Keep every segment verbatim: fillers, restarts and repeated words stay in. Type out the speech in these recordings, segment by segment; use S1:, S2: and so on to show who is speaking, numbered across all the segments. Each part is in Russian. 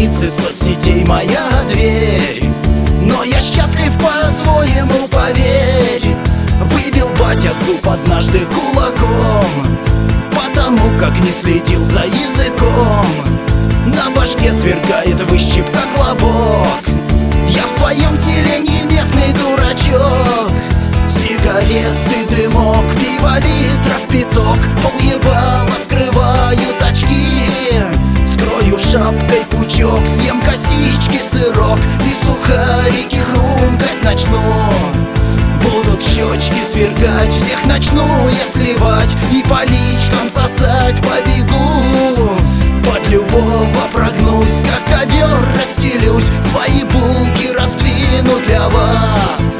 S1: страницы соцсетей моя дверь. Но я счастлив по-своему, поверь. Выбил батя зуб однажды кулаком, потому как не следил за языком. На башке сверкает выщип, как лобок. Я в своем селении местный дурачок. Сигареты, дымок, пиво литров пяток, полъебала скрывают очки. Скрою шапкой пучок, съем косички, сырок и сухарики хрумкать начну. Будут щечки сверкать, всех начну я сливать и по личкам сосать побегу. Под любого прогнусь, как ковер расстелюсь, свои булки раздвину для вас.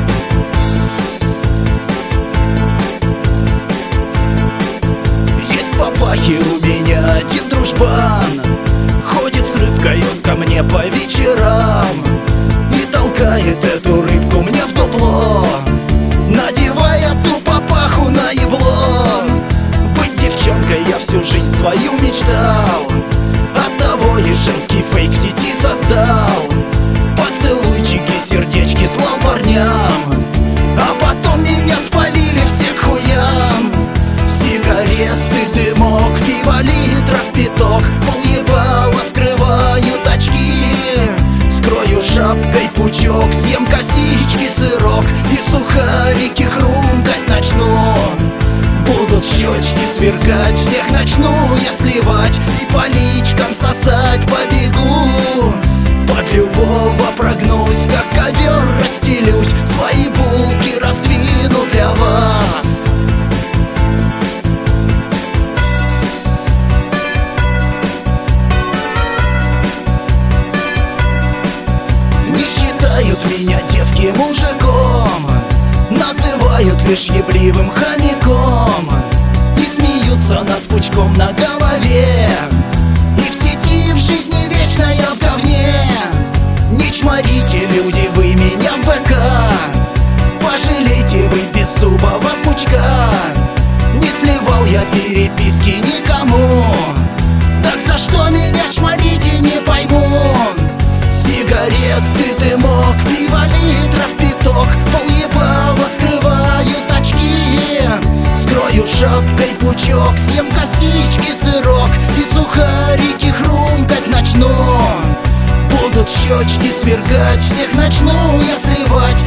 S1: Есть папахи у меня один дружбан, ходит с рыбкой он ко мне по вечерам и толкает эту рыбку мне в дупло, надевая ту папаху на ебло. Быть девчонкой я всю жизнь свою мечтал, оттого и женский фейк в сети создал. Поцелуйчики, сердечки слал парням, а потом меня спалили все к хуям. Сигареты, дымок, пиво литров пяток, полъебала скрывают очки. Скрою шапкой пучок, съем косички, сырок и сухарики хрумкать начну. Будут щечки сверкать, всех начну я сливать и по личкам сосать побегу. Под любого прогнусь, как ковер расстелюсь, свои булки раздвину для вас. Не считают меня девки мужиком, называют лишь ебливым хомяком и смеются над пучком на голове. И в сети, и в жизни вечно я в говне. Не чморите, люди, вы меня в ВК, пожалейте вы беззубого пучка. Не сливал я переписки никому, так за что меня чморите, не пойму. Сигареты, дымок, пиво литров пяток, полъебала скрывают очки. Скрою шапкой пучок, съем косички, сырок и сухарики хрумкать начну. Будут щечки сверкать, всех начну я сливать